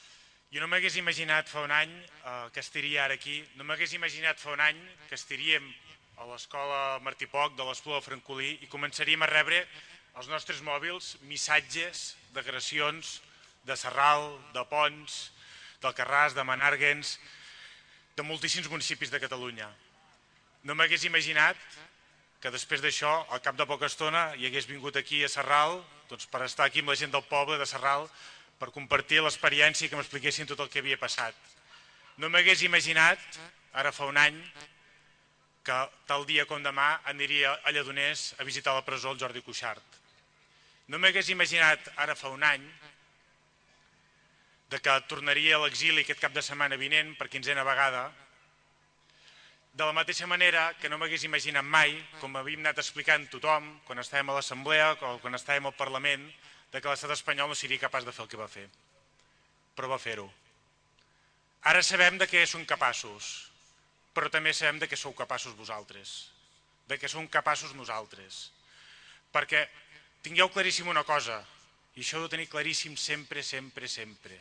[SPEAKER 3] Jo no m'hagués imaginat fa un any que estaria ara aquí, no m'hagués imaginat fa un any que estaríem a l'escola Martí Poch de l'Espluga de Francolí i començaríem a rebre als nostres mòbils missatges d'agressions de Sarral, de Pons, d'Alcarràs, de Menàrguens, de moltíssims municipis de Catalunya. No m'hagués imaginat que després d'això, al cap de poca estona, hi hagués vingut aquí a Sarral per estar aquí amb la gent del poble de Sarral per compartir l'experiència i que m'expliquessin tot el que havia passat. No m'hagués imaginat, ara fa un any, que tal dia com demà aniria a Lledoners a visitar la presó el Jordi Cuixart. No m'hagués imaginat, ara fa un any, que tornaria a l'exili aquest cap de setmana vinent per quinzena vegada, de la mateixa manera que no m'hagués imaginat mai, com havíem anat explicant tothom, quan estàvem a l'Assemblea o quan estàvem al Parlament, que l'estat espanyol no seria capaç de fer el que va fer. Però va fer-ho. Ara sabem de què som capaços, però també sabem de què sou capaços vosaltres, de què som capaços nosaltres. Perquè tingueu claríssim una cosa, i això ho heu de tenir claríssim sempre, sempre, sempre.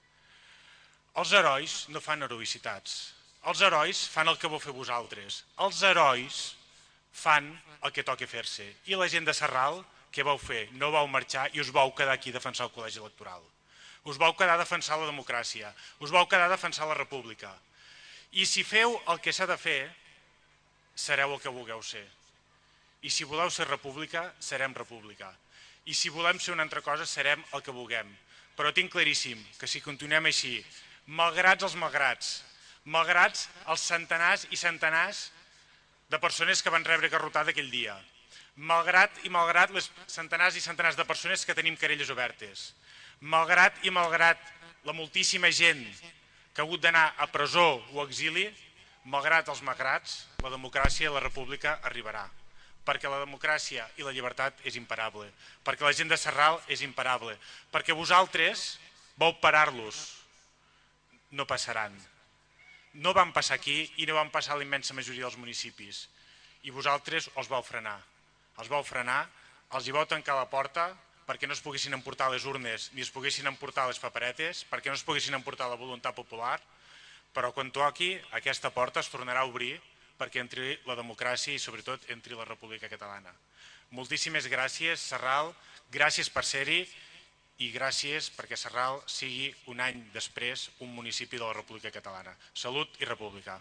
[SPEAKER 3] Els herois no fan heroïcitats. Els herois fan el que vau fer vosaltres. Els herois fan el que toca fer-se. I la gent de Sarral, què vau fer? No vau marxar i us vau quedar aquí a defensar el col·legi electoral. Us vau quedar a defensar la democràcia. Us vau quedar a defensar la república. I si feu el que s'ha de fer, sereu el que vulgueu ser. I si voleu ser república, serem república. I si volem ser una altra cosa, serem el que vulguem. Però tinc claríssim que si continuem així, malgrats els malgrats, malgrats els centenars i centenars de persones que van rebre garrotada aquell dia, malgrat i malgrat les centenars i centenars de persones que tenim querelles obertes, malgrat i malgrat la moltíssima gent que ha hagut d'anar a presó o a exili, malgrat els malgrats, la democràcia i la república arribarà. Perquè la democràcia i la llibertat és imparable, perquè la gent de Sarral és imparable, perquè vosaltres vau parar-los, no passaran. No van passar aquí i no van passar a la immensa majoria dels municipis. I vosaltres els vau frenar. Els vau frenar, els hi vau tancar la porta perquè no es poguessin emportar les urnes ni es poguessin emportar les paperetes, perquè no es poguessin emportar la voluntat popular, però quan toqui aquesta porta es tornarà a obrir perquè entri la democràcia i sobretot entri la República Catalana. Moltíssimes gràcies, Sarral, gràcies per ser-hi i gràcies perquè Sarral sigui un any després un municipi de la República Catalana. Salut i república.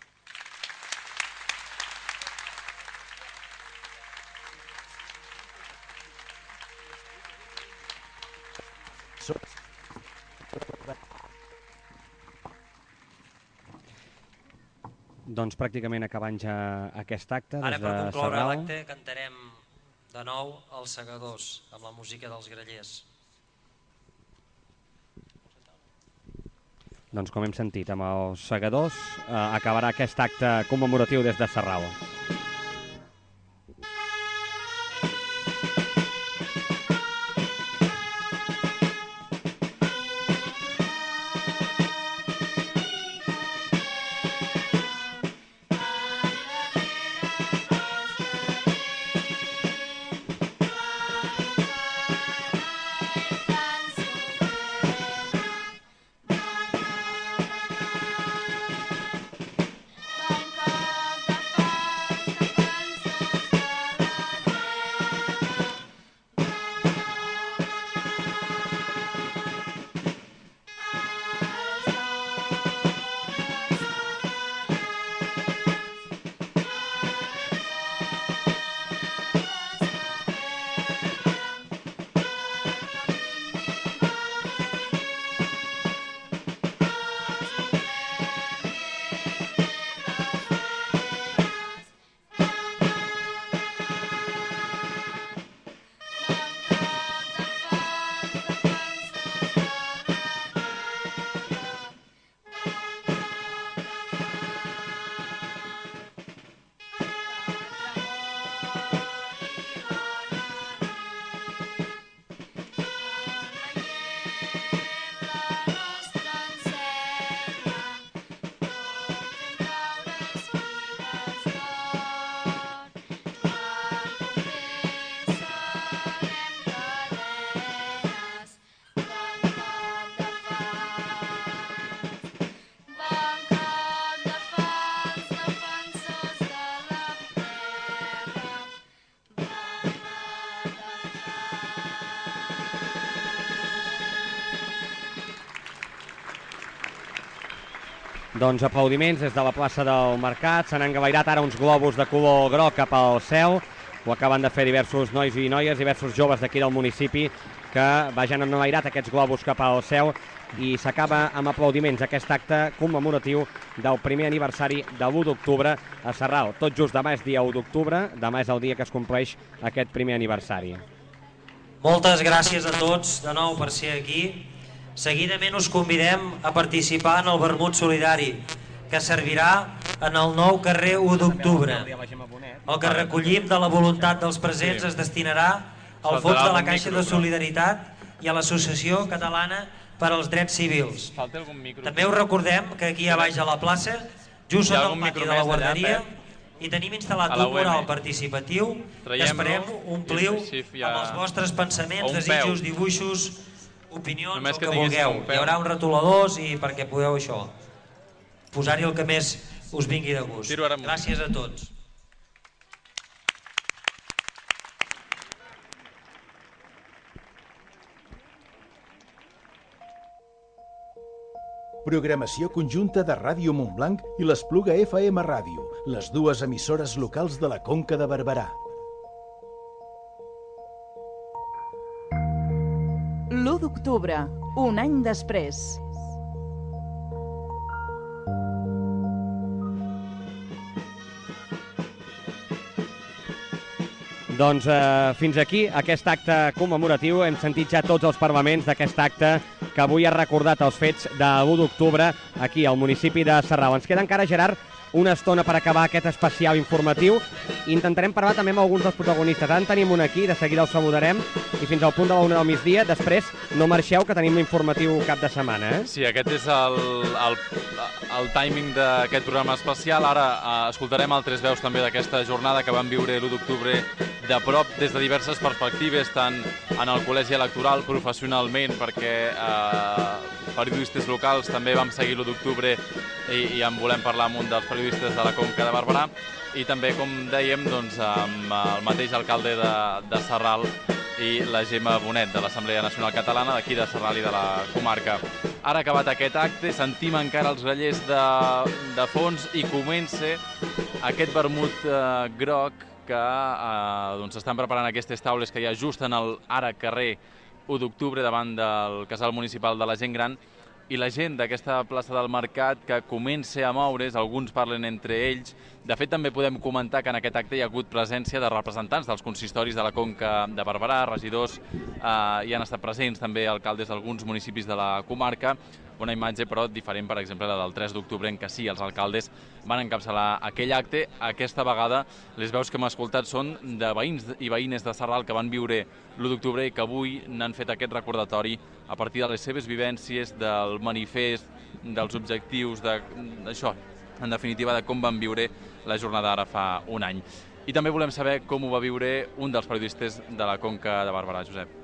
[SPEAKER 6] Doncs pràcticament acabant ja aquest acte des de Sarral.
[SPEAKER 9] Ara per concloure l'acte cantarem de nou Els Segadors amb la música dels Grallers.
[SPEAKER 6] Doncs com hem sentit, amb els Segadors eh, acabarà aquest acte commemoratiu des de Sarral. Doncs aplaudiments des de la plaça del Mercat. S'han engavairat ara uns globus de color groc cap al cel. Ho acaben de fer diversos nois i noies, diversos joves d'aquí del municipi que vagen engavairat aquests globus cap al cel i s'acaba amb aplaudiments aquest acte commemoratiu del primer aniversari de l'u d'octubre a Sarral. Tot just demà és dia u d'octubre, demà és el dia que es compleix aquest primer aniversari.
[SPEAKER 9] Moltes gràcies a tots de nou per ser aquí. Seguidament us convidem a participar en el vermut solidari, que servirà en el nou carrer u d'octubre. El que recollim de la voluntat dels presents es destinarà al fons de la Caixa de Solidaritat i a l'Associació Catalana per als Drets Civils. També us recordem que aquí a baix a la plaça, just sota el pati de la guarderia, hi tenim instal·lat un mural participatiu que esperem ompliu amb els vostres pensaments, desitjos, dibuixos, opinions, el que vulgueu. Hi haurà uns retoladors i perquè podeu això, posar-hi el que més us vingui de gust. Gràcies a tots.
[SPEAKER 2] Programació conjunta de Ràdio Montblanc i l'Espluga F M Ràdio, les dues emissores locals de la Conca de Barberà.
[SPEAKER 1] l'u d'octubre, un any després.
[SPEAKER 6] Doncs eh, fins aquí aquest acte commemoratiu. Hem sentit ja tots els parlaments d'aquest acte que avui ha recordat els fets de l'u d'octubre aquí al municipi de Sarral. Ens queda encara, Gerard, una estona per acabar aquest especial informatiu. Intentarem parlar també amb alguns dels protagonistes. Ara en tenim un aquí, de seguida el saludarem, i fins al punt de la una del migdia. Després no marxeu, que tenim l'informatiu cap de setmana. Eh?
[SPEAKER 7] Sí, aquest és el, el, el timing d'aquest programa especial. Ara eh, escoltarem altres veus també d'aquesta jornada que van viure l'u d'octubre de prop des de diverses perspectives, tant en el col·legi electoral, professionalment, perquè eh, periodistes locals també vam seguir l'u d'octubre i, i en volem parlar amb un dels periodistes de la Conca de Barberà, i també, com dèiem, doncs, amb el mateix alcalde de, de Sarral i la Gemma Bonet, de l'Assemblea Nacional Catalana, d'aquí de Sarral i de la comarca. Ara acabat aquest acte, sentim encara els grallers de, de fons i comença aquest vermut eh, groc que eh, doncs estan preparant aquestes taules que hi ha just en el ara carrer u d'octubre davant del casal municipal de la gent gran, i la gent d'aquesta plaça del Mercat que comença a moure's, alguns parlen entre ells. De fet, també podem comentar que en aquest acte hi ha hagut presència de representants dels consistoris de la Conca de Barberà, regidors, eh, hi han estat presents també alcaldes d'alguns municipis de la comarca. Una imatge, però, diferent, per exemple, la del tres d'octubre, en què sí, els alcaldes van encapçalar aquell acte. Aquesta vegada, les veus que hem escoltat són de veïns i veïnes de Sarral que van viure l'u d'octubre i que avui n'han fet aquest recordatori a partir de les seves vivències, del manifest, dels objectius, d'això, en definitiva, de com van viure la jornada ara fa un any. I també volem saber com ho va viure un dels periodistes de la Conca de Barberà, Josep.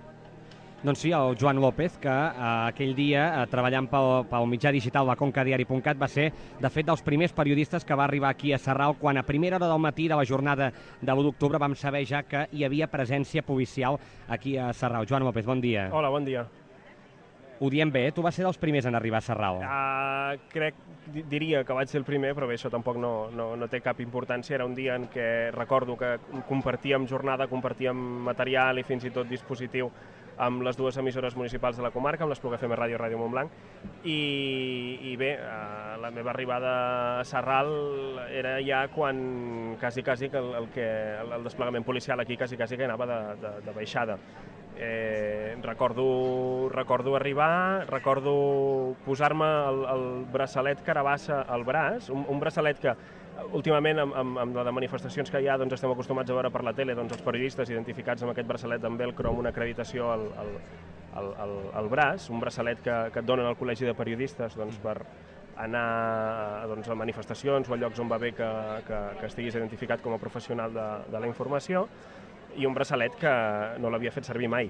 [SPEAKER 6] Doncs sí, el Joan López, que eh, aquell dia, eh, treballant pel, pel mitjà digital la conca diari punt cat, va ser, de fet, dels primers periodistes que va arribar aquí a Sarral, quan a primera hora del matí de la jornada de l'u d'octubre vam saber ja que hi havia presència policial aquí a Sarral. Joan López, bon dia.
[SPEAKER 5] Hola, bon dia.
[SPEAKER 6] Ho diem bé, tu vas ser dels primers en arribar a Sarral.
[SPEAKER 5] Uh, crec, diria que vaig ser el primer, però bé, això tampoc no, no, no té cap importància. Era un dia en què recordo que compartíem jornada, compartíem material i fins i tot dispositiu amb les dues emissores municipals de la comarca, amb l'Espluga F M Ràdio i Ràdio Montblanc, i, i bé, eh, la meva arribada a Sarral era ja quan quasi, quasi que el, el, que, el, el desplegament policial aquí quasi, quasi que anava de, de, de baixada. Eh, recordo, recordo arribar, recordo posar-me el, el braçalet carabassa al braç, un, un braçalet que últimament, amb, amb, amb les manifestacions que hi ha, doncs estem acostumats a veure per la tele, doncs els periodistes identificats amb aquest braçalet amb velcro, amb una acreditació al, al, al, al, al braç, un braçalet que, que et donen al Col·legi de Periodistes doncs, per anar doncs, a manifestacions o a llocs on va bé que, que, que estiguis identificat com a professional de, de la informació, i un braçalet que no l'havia fet servir mai.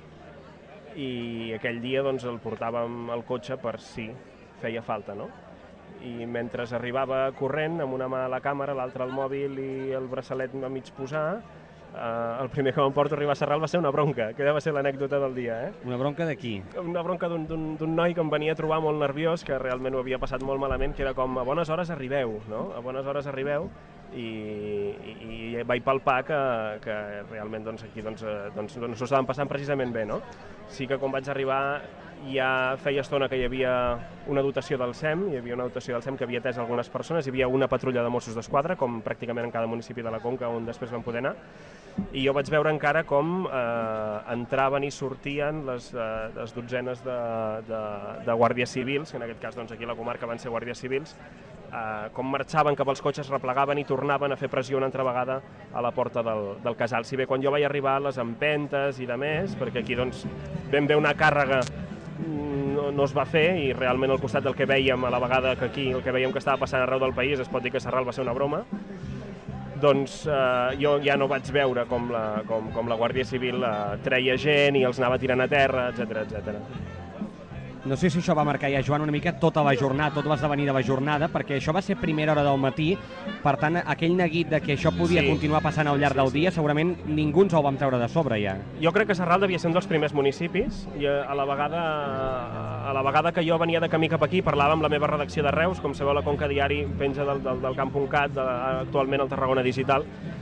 [SPEAKER 5] I aquell dia doncs, el portàvem al cotxe per si feia falta, no? I mentre arribava corrent, amb una mà a la càmera, l'altra al mòbil i el braçalet a mig posar, Uh, el primer que m'emporto a arribar a Sarral va ser una bronca, que va ser l'anècdota del dia. Eh?
[SPEAKER 6] Una bronca de qui?
[SPEAKER 5] Una bronca d'un noi que em venia a trobar molt nerviós, que realment ho havia passat molt malament, que era com, a bones hores arribeu, no? A bones hores arribeu, i, i, i vaig palpar que, que realment doncs, aquí doncs, doncs, no s'ho estaven passant precisament bé. No? Sí que quan vaig arribar ja feia estona que hi havia una dotació del S E M, hi havia una dotació del S E M que havia atès algunes persones, hi havia una patrulla de Mossos d'Esquadra, com pràcticament en cada municipi de la Conca on després vam poder anar, i jo vaig veure encara com eh, entraven i sortien les, eh, les dotzenes de, de, de guàrdies civils, que en aquest cas doncs, aquí a la comarca van ser guàrdies civils, eh, com marxaven cap als cotxes, replegaven i tornaven a fer pressió una altra vegada a la porta del, del casal. Si bé quan jo vaig arribar les empentes i de més, perquè aquí doncs, ben bé una càrrega no, no es va fer i realment al costat del que vèiem a la vegada que aquí, el que vèiem que estava passant arreu del país, es pot dir que Sarral va ser una broma, doncs eh, jo ja no vaig veure com la, com, com la Guàrdia Civil eh, treia gent i els anava tirant a terra, etcètera, etcètera.
[SPEAKER 6] No sé si això va marcar ja, Joan, una mica tota la jornada, tot l'esdevenir de la jornada, perquè això va ser primera hora del matí, per tant, aquell neguit de que això podia sí. continuar passant al llarg sí, del dia, sí. segurament ningú ens el vam treure de sobre ja.
[SPEAKER 5] Jo crec que Sarral devia ser un dels primers municipis, i a la vegada, a la vegada que jo venia de camí cap aquí, parlava amb la meva redacció de Reus, com sabeu la Conca Diari penja del, del, del camp punt cat, de, actualment al Tarragona Digital,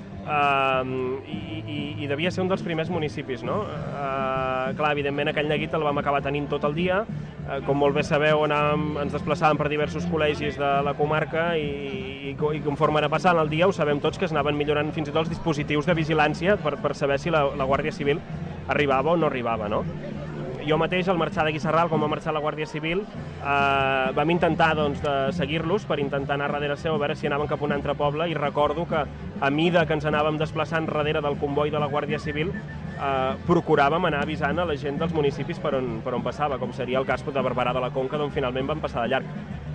[SPEAKER 5] Uh, i, i, i devia ser un dels primers municipis, no? Uh, clar, evidentment aquell neguit el vam acabar tenint tot el dia, uh, com molt bé sabeu anàvem, ens desplaçàvem per diversos col·legis de la comarca i, i, i conforme era passant el dia ho sabem tots que es anaven millorant fins i tot els dispositius de vigilància per, per saber si la, la Guàrdia Civil arribava o no arribava, no? Jo mateix, al marxar d'aquí Sarral, com va marxar la Guàrdia Civil, eh, vam intentar doncs, de seguir-los per intentar anar darrere seu a veure si anaven cap a un altre poble, i recordo que a mida que ens anàvem desplaçant darrere del comboi de la Guàrdia Civil eh, procuràvem anar avisant a la gent dels municipis per on, per on passava, com seria el cas de Barberà de la Conca, d'on finalment vam passar de llarg.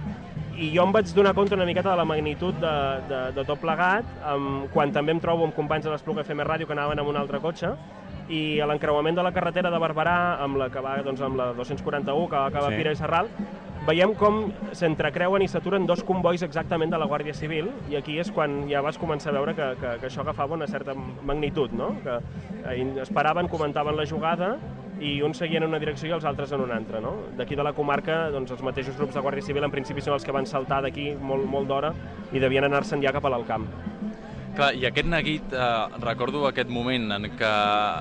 [SPEAKER 5] I jo em vaig donar compte una miqueta de la magnitud de, de, de tot plegat, um, quan també em trobo amb companys de l'Espluga F M Ràdio que anaven amb un altre cotxe, i a l'encreuament de la carretera de Barberà amb la que va doncs, amb la dos-cents quaranta-u que va acabar sí. Pira i Sarral, veiem com s'entrecreuen i s'aturen dos convois exactament de la Guàrdia Civil, i aquí és quan ja vas començar a veure que, que, que això agafava una certa magnitud, no? Que eh, esperaven, comentaven la jugada i uns seguien en una direcció i els altres en una altra, no? D'aquí de la comarca, doncs, els mateixos grups de Guàrdia Civil en principi són els que van saltar d'aquí molt, molt d'hora i devien anar-se'n ja cap a l'Alcamp.
[SPEAKER 7] Clar, i aquest neguit, eh, recordo aquest moment en què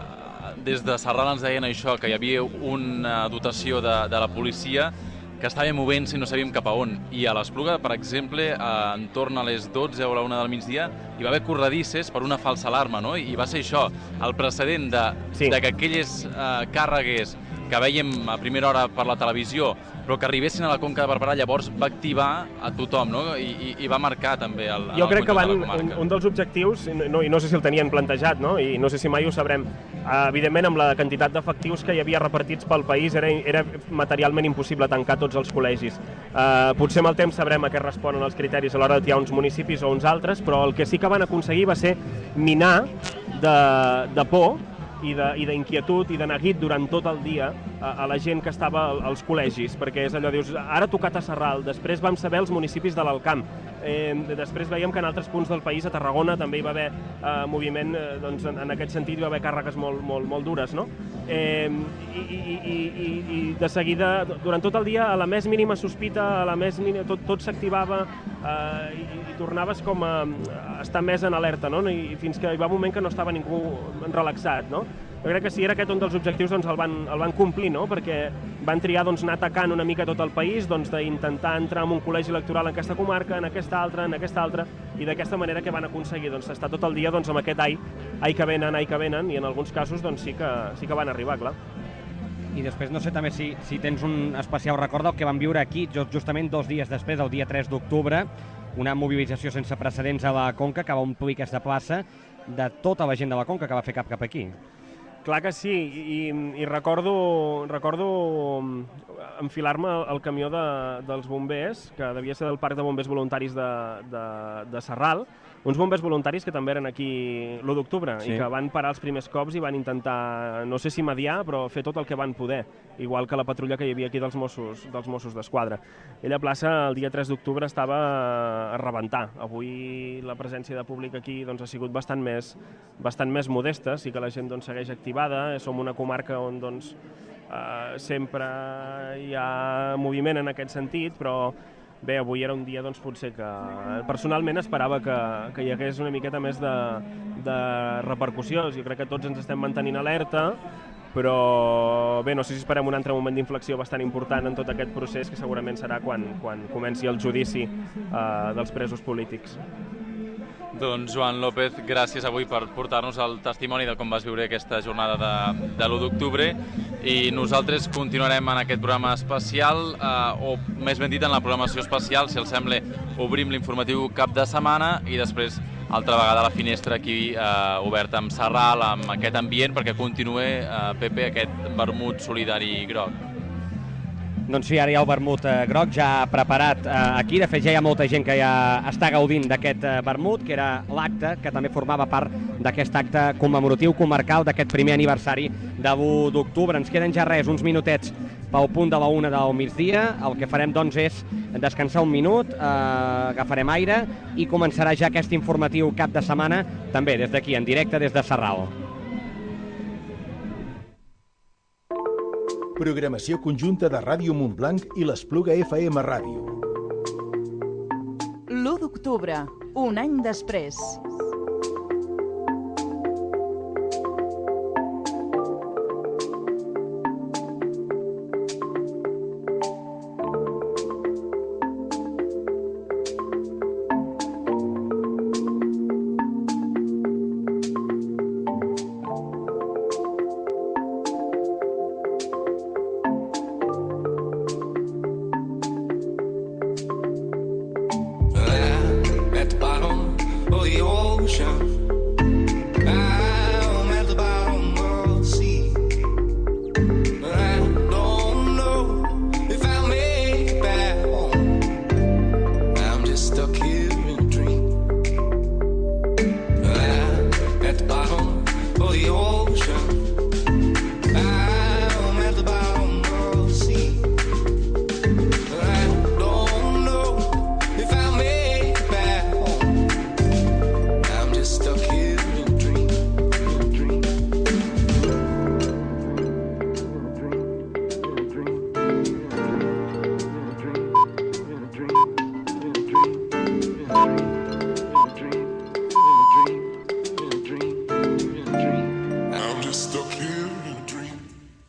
[SPEAKER 7] des de Sarral ens deien això, que hi havia una dotació de, de la policia que estava movent-se i no sabíem cap a on. I a l'Espluga, per exemple, eh, entorn a les dotze o la una del migdia, hi va haver corredisses per una falsa alarma, no? I va ser això, el precedent de, sí. de que aquelles eh, càrregues que vèiem a primera hora per la televisió, però que arribessin a la Conca de Barberà, llavors va activar a tothom, no? I, i, i va marcar també el,
[SPEAKER 5] jo
[SPEAKER 7] el
[SPEAKER 5] crec que van,
[SPEAKER 7] de la comarca.
[SPEAKER 5] Un, un dels objectius, no, i no sé si el tenien plantejat, no? I no sé si mai ho sabrem, uh, evidentment amb la quantitat d'efectius que hi havia repartits pel país era, era materialment impossible tancar tots els col·legis. Uh, potser amb el temps sabrem a què responen els criteris a l'hora de triar uns municipis o uns altres, però el que sí que van aconseguir va ser minar de, de por i d'inquietud i de neguit durant tot el dia a, a la gent que estava als col·legis, perquè és allò, dius, ara ha tocat a Sarral, després vam saber els municipis de l'Alcamp, eh, després veiem que en altres punts del país, a Tarragona, també hi va haver eh, moviment, eh, doncs en, en aquest sentit hi va haver càrregues molt, molt, molt dures, no? Eh, i, i, i, i, I de seguida, durant tot el dia, a la més mínima sospita, a la més mínima, tot, tot s'activava eh, i, i tornaves com a, a estar més en alerta, no? I fins que hi va un moment que no estava ningú relaxat, no? Jo crec que si era aquest un dels objectius, doncs el van, el van complir, no? Perquè van triar doncs, anar atacant una mica tot el país, doncs, d'intentar entrar en un col·legi electoral en aquesta comarca, en aquesta altra, en aquesta altra, i d'aquesta manera que van aconseguir doncs, estar tot el dia doncs, amb aquest ai, ai que venen, ai que venen, i en alguns casos doncs, sí, que, sí que van arribar, clar.
[SPEAKER 6] I després no sé també si, si tens un especial record del que vam viure aquí justament dos dies després, el dia tres d'octubre, una mobilització sense precedents a la Conca que va omplir aquesta plaça de tota la gent de la Conca que va fer cap cap aquí.
[SPEAKER 5] Clar que sí, i, i recordo, recordo enfilar-me al camió de, dels bombers, que devia ser del Parc de Bombers Voluntaris de, de, de Sarral, uns bombers voluntaris que també eren aquí l'u d'octubre sí. i que van parar els primers cops i van intentar, no sé si mediar, però fer tot el que van poder, igual que la patrulla que hi havia aquí dels Mossos dels Mossos d'Esquadra. Ella plaça el dia tres d'octubre estava a rebentar. Avui la presència de públic aquí doncs, ha sigut bastant més, bastant més modesta, sí que la gent doncs, segueix activada, som una comarca on doncs, eh, sempre hi ha moviment en aquest sentit, però bé, avui era un dia doncs, potser que personalment esperava que, que hi hagués una miqueta més de, de repercussió. Jo crec que tots ens estem mantenint alerta, però bé, no sé si esperem un altre moment d'inflexió bastant important en tot aquest procés, que segurament serà quan, quan comenci el judici eh, dels presos polítics.
[SPEAKER 7] Doncs Joan López, gràcies avui per portar-nos el testimoni de com vas viure aquesta jornada de, de l'u d'octubre, i nosaltres continuarem en aquest programa especial, eh, o més ben dit en la programació especial, si els sembla, obrim l'informatiu cap de setmana i després altra vegada la finestra aquí eh, oberta amb Sarral, amb aquest ambient, perquè continue, eh, Pepe, aquest vermut solidari groc.
[SPEAKER 6] Doncs sí, ara hi ha el vermut eh, groc ja preparat eh, aquí. De fet, ja hi ha molta gent que ja està gaudint d'aquest eh, vermut, que era l'acte que també formava part d'aquest acte commemoratiu comarcal d'aquest primer aniversari de l'u d'octubre. Ens queden ja res, uns minutets pel punt de la una del migdia. El que farem doncs és descansar un minut, eh, agafarem aire i començarà ja aquest informatiu cap de setmana, també des d'aquí, en directe des de Sarral.
[SPEAKER 2] Programació conjunta de Ràdio Montblanc i l'Espluga F M Ràdio.
[SPEAKER 1] l'u d'octubre, un any després.